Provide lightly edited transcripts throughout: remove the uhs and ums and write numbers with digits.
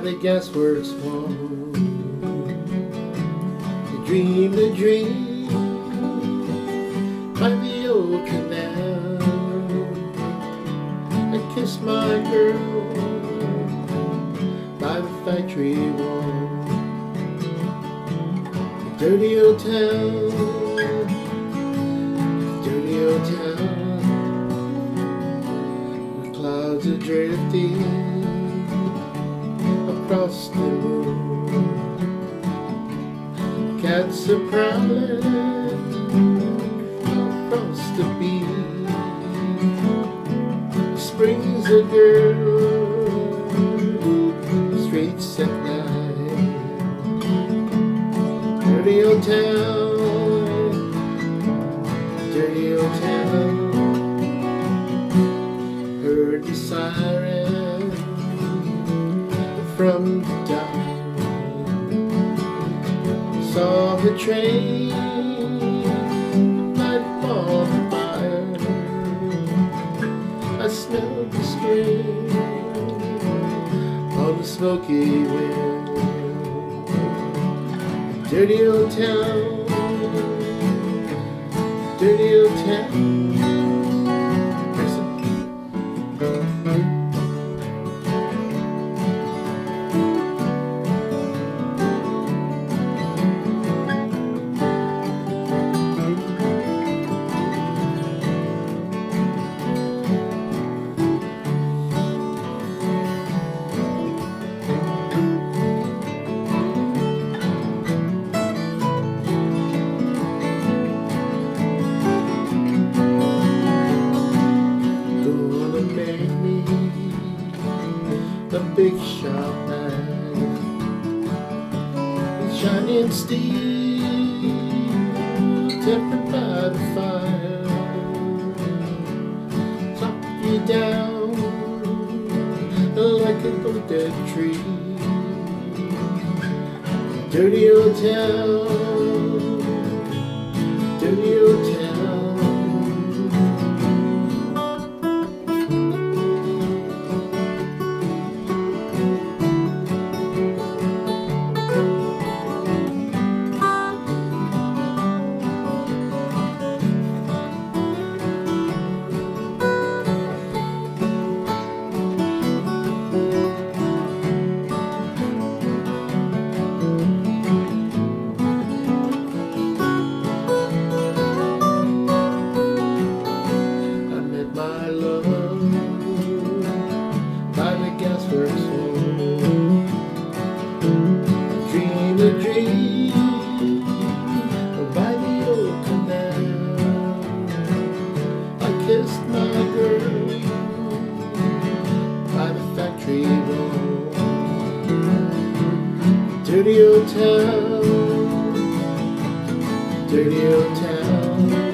the gasworks wall. You dream the dream by the old canal. I kiss my girl by the factory wall. The dirty old town, dirty old town. The clouds are drifting across the moon. Cats are prowling across the beach. Spring's a girl, streets at night. Dirty old town, dirty old town. Heard the siren from the dock. Saw the train light on fire. I smelled the spring on the smoky wind. Dirty old town, dirty old town. The big shop man, shining steel, tempered by the fire, chop you down like a dead tree. Dirty old town, dirty old town. Dream a dream by the old canal. I kissed my girl by the factory wall. Dirty old town, dirty old town.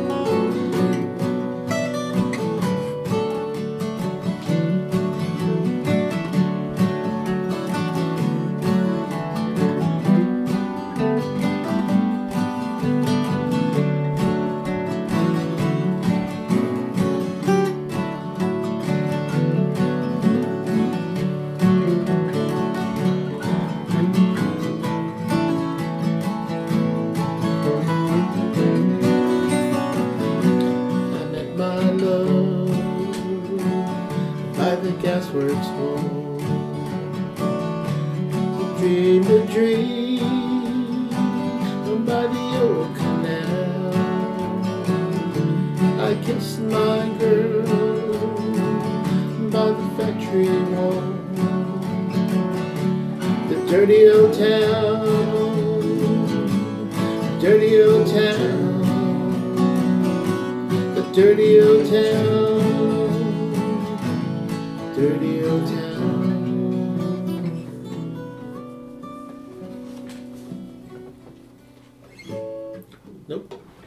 By the gasworks wall, dream a dream by the old canal. I kissed my girl by the factory wall. The dirty old town, dirty old town, the dirty old town.